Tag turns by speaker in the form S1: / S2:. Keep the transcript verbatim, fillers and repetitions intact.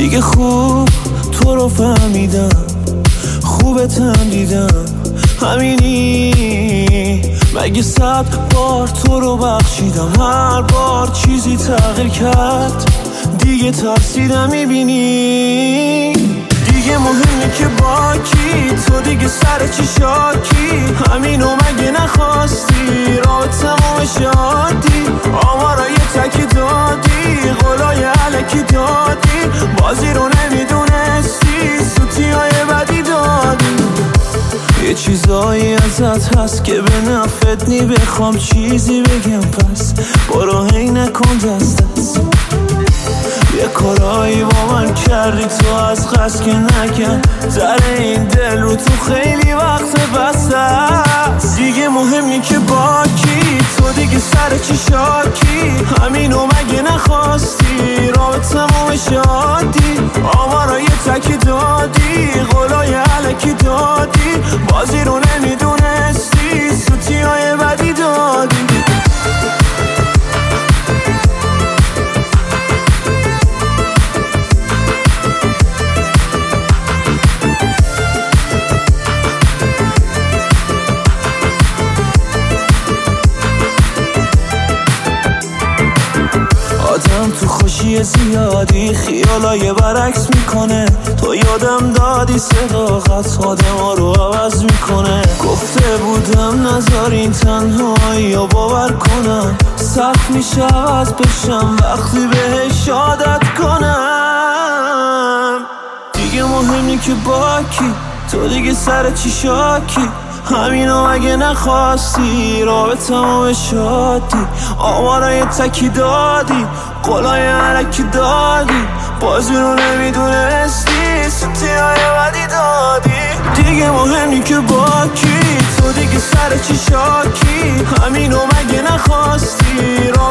S1: دیگه خوب تو رو فهمیدم، خوبتم دیدم، همینی. مگه صد بار تو رو بخشیدم، هر بار چیزی تغییر کرد، دیگه ترسیدم. میبینی دیگه مهمه که با کی، تو دیگه سر چی شاکی، همینو مگه نخواستی، راه تمام شادی، آمارای تکی دادی، قولای علکی دادی، بازی رو نمیدونستی، سوتی های بدی دادی. یه چیزایی ازت هست که به نفت نی، بخوام چیزی بگم پس برو هی نکن دست دست. یه کارایی با من کردی تو از قصد که نکن، در این دل رو تو خیلی وقت بسته است. دیگه مهمی که با کی، تو دیگه سر چی شاکی، همینو مگه نخواستی، راه تمام شادی، آمارای تکی دادی، قولای علکی دادی، بازی رو نمیدونستی، سوتی های بدی دادی. آدم تو خوشی زیادی خیالای برعکس میکنه، تو یادم دادی صداقت آدم ها رو عوض میکنه. گفته بودم نذارین تنهایی رو باور کنم، سخت میشه عوض بشم وقتی بهش عادت کنم. دیگه مهمی که با کی، تو دیگه سر چی شاکی، همینو اگه نخواستی، راه به تمام شادی، آمارای تکی دادی، قولای علکی دادی، بازی رو نمیدونستی، سوتی های بدی دادی. دیگه مهمی که با کی، تو دیگه سر چی شاکی، همینو مگه نخواستی، راه